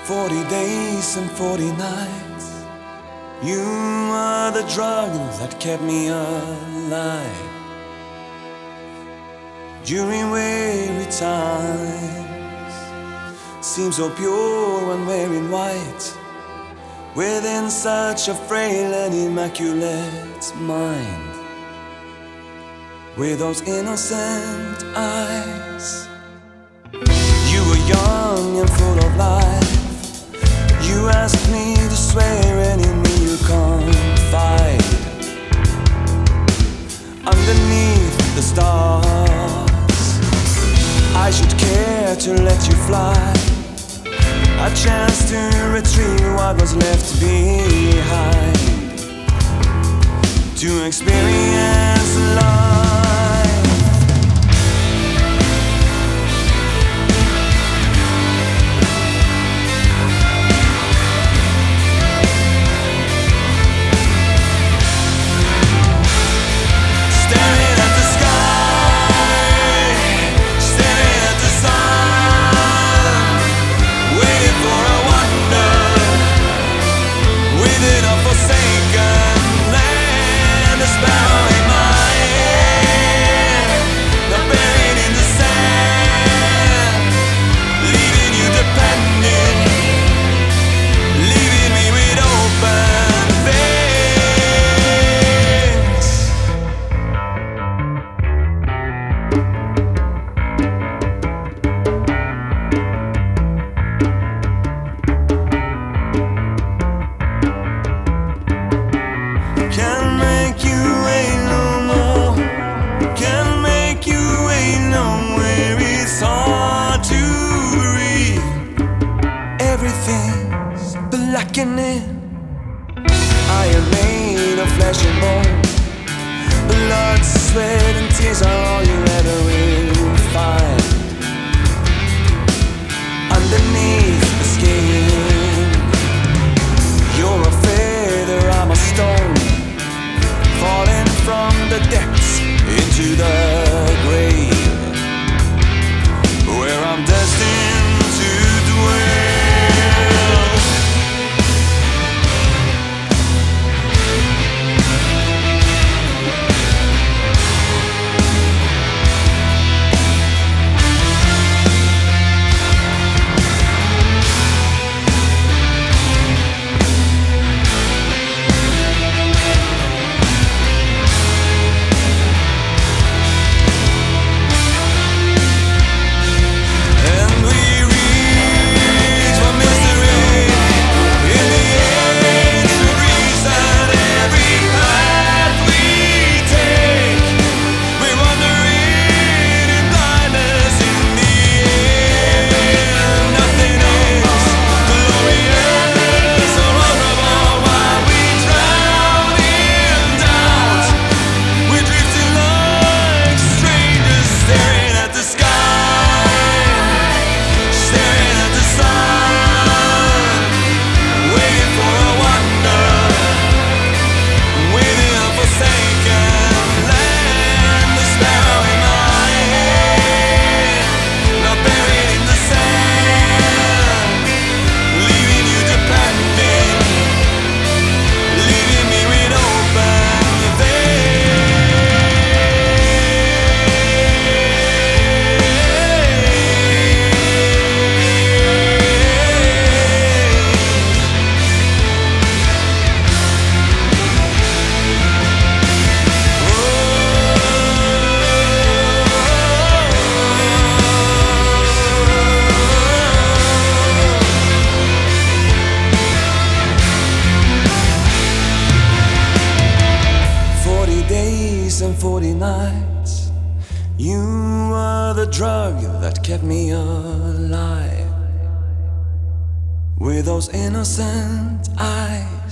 40 days and 40 nights. You were the drug that kept me alive during weary times. Seems so pure when wearing white within such a frail and immaculate mind. With those innocent eyes, you were young and full of life. You asked me to swear, and in me you confide. Underneath the stars, I should care to let you fly, a chance to retrieve what was left behind, to experience life. Everything's blackening. I am made of flesh and bone. Blood, sweat and tears are all you ever will find. Underneath the skin, you're a feather, I'm a stone, falling from the depths into the grave, where I'm destined to dwell. And 40 nights, you were the drug that kept me alive. With those innocent eyes,